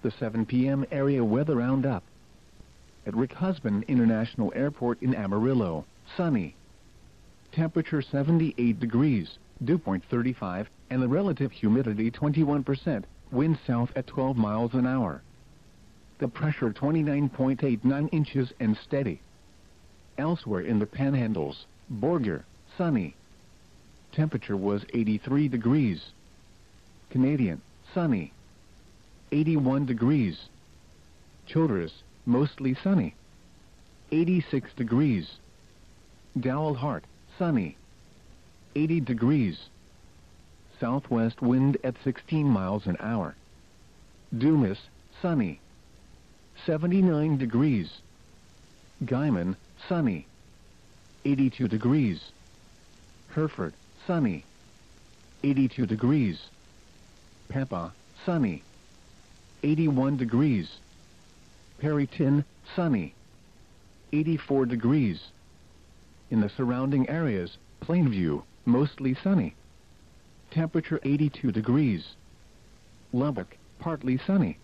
the 7 p.m. area weather roundup. At Rick Husband International Airport in Amarillo, sunny. Temperature 78 degrees, dew point 35, and the relative humidity 21%, wind south at 12 miles an hour. The pressure 29.89 inches and steady. Elsewhere in the Panhandles, Borger, sunny. Temperature was 83 degrees. Canadian, sunny. 81 degrees. Childress, mostly sunny. 86 degrees. Dowell-Hart, sunny. 80 degrees. Southwest wind at 16 miles an hour. Dumas, sunny. 79 degrees. Guyman, sunny. 82 degrees. Hereford, sunny. 82 degrees. Peppa, sunny. 81 degrees. Perryton, sunny. 84 degrees. In the surrounding areas, Plainview, mostly sunny. Temperature 82 degrees. Lubbock, partly sunny.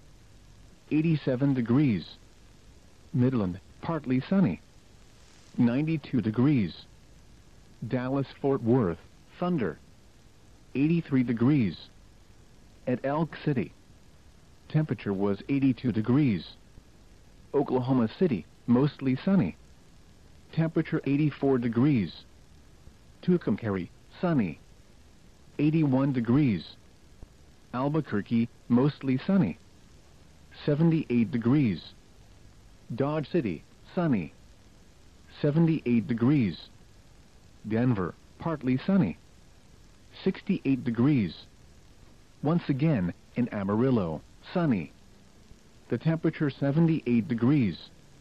87 degrees. Midland, partly sunny. 92 degrees. Dallas-Fort Worth, thunder. 83 degrees. At Elk City, temperature was 82 degrees. Oklahoma City, mostly sunny. Temperature 84 degrees. Tucumcari, sunny. 81 degrees. Albuquerque, mostly sunny. 78 degrees. Dodge City, sunny. 78 degrees. Denver, partly sunny. 68 degrees. Once again, in Amarillo, sunny. The temperature 78 degrees.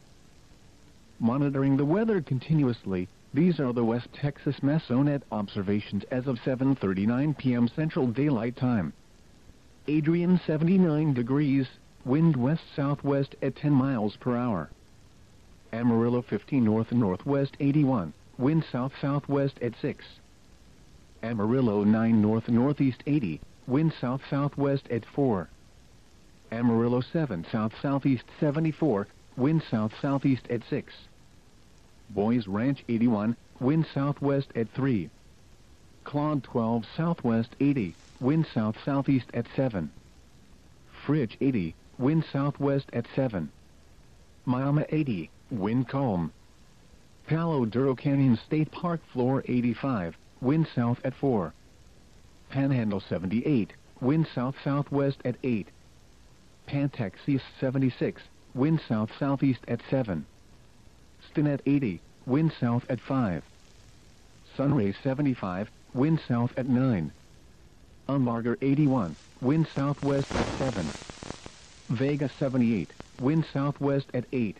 Monitoring the weather continuously, these are the West Texas Mesonet observations as of 7:39 p.m. Central Daylight Time. Adrian 79 degrees, wind west-southwest at 10 miles per hour. Amarillo 15 north and northwest 81, wind south-southwest at 6. Amarillo 9 north and northeast 80, wind south-southwest at 4. Amarillo 7 south-southeast 74, wind south-southeast at 6. Boys Ranch 81, wind southwest at 3. Claude 12 southwest 80, wind south-southeast at 7. Fridge 80, wind southwest at 7. Miami 80, wind calm. Palo Duro Canyon State Park floor 85, wind south at 4. Panhandle 78, wind south-southwest at 8. Pantex East 76, wind south-southeast at 7. Stinnett 80, wind south at 5. Sunray 75, wind south at 9. Unbarger 81, wind southwest at 7. Vega 78, wind southwest at 8.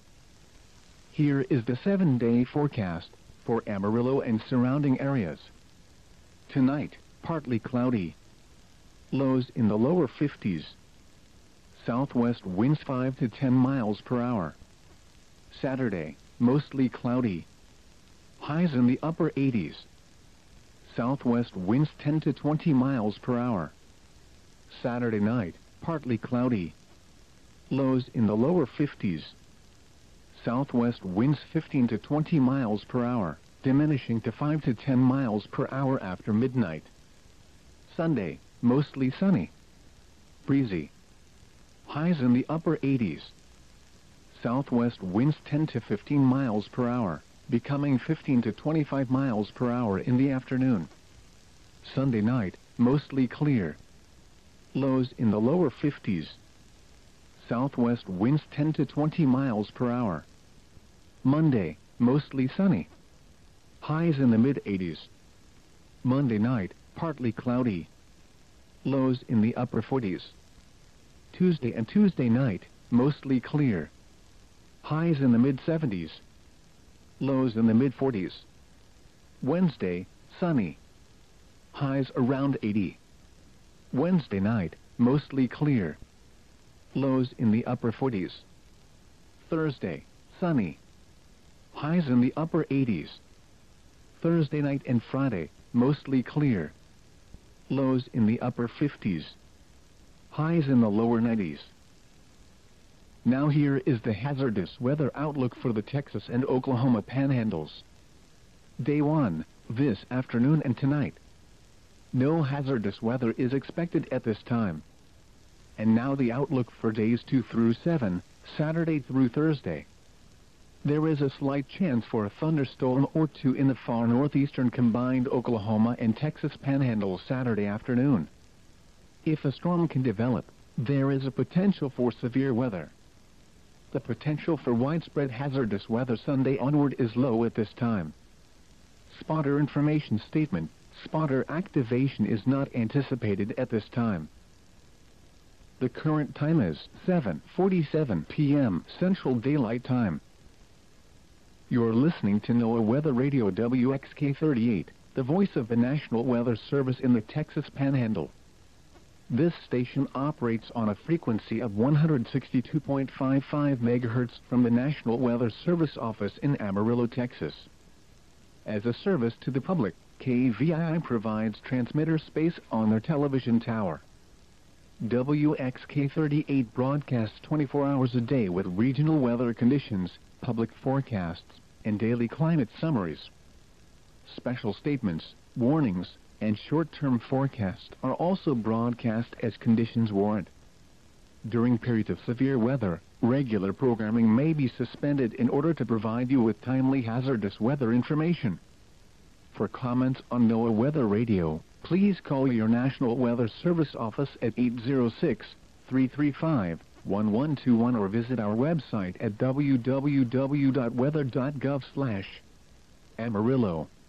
Here is the 7-day forecast for Amarillo and surrounding areas. Tonight, partly cloudy. Lows in the lower 50s. Southwest winds 5 to 10 miles per hour. Saturday, mostly cloudy. Highs in the upper 80s. Southwest winds 10 to 20 miles per hour. Saturday night, partly cloudy. Lows in the lower 50s. Southwest winds 15 to 20 miles per hour, diminishing to 5 to 10 miles per hour after midnight. Sunday, mostly sunny. Breezy. Highs in the upper 80s. Southwest winds 10 to 15 miles per hour, becoming 15 to 25 miles per hour in the afternoon. Sunday night, mostly clear. Lows in the lower 50s. Southwest winds 10 to 20 miles per hour. Monday, mostly sunny. Highs in the mid-80s. Monday night, partly cloudy. Lows in the upper 40s. Tuesday and Tuesday night, mostly clear. Highs in the mid-70s. Lows in the mid-40s. Wednesday, sunny. Highs around 80. Wednesday night, mostly clear. Lows in the upper 40s. Thursday, sunny. Highs in the upper 80s. Thursday night and Friday, mostly clear. Lows in the upper 50s. Highs in the lower 90s. Now here is the hazardous weather outlook for the Texas and Oklahoma panhandles. Day 1, this afternoon and tonight. No hazardous weather is expected at this time. And now the outlook for days 2 through 7, Saturday through Thursday. There is a slight chance for a thunderstorm or two in the far northeastern combined Oklahoma and Texas panhandle Saturday afternoon. If a storm can develop, there is a potential for severe weather. The potential for widespread hazardous weather Sunday onward is low at this time. Spotter information statement: spotter activation is not anticipated at this time. The current time is 7:47 p.m. Central Daylight Time. You're listening to NOAA Weather Radio WXK-38, the voice of the National Weather Service in the Texas Panhandle. This station operates on a frequency of 162.55 MHz from the National Weather Service office in Amarillo, Texas. As a service to the public, KVII provides transmitter space on their television tower. WXK-38 broadcasts 24 hours a day with regional weather conditions, public forecasts, and daily climate summaries. Special statements, warnings, and short-term forecasts are also broadcast as conditions warrant. During periods of severe weather, regular programming may be suspended in order to provide you with timely hazardous weather information. For comments on NOAA Weather Radio, please call your National Weather Service office at 806-335-1121 or visit our website at www.weather.gov/Amarillo.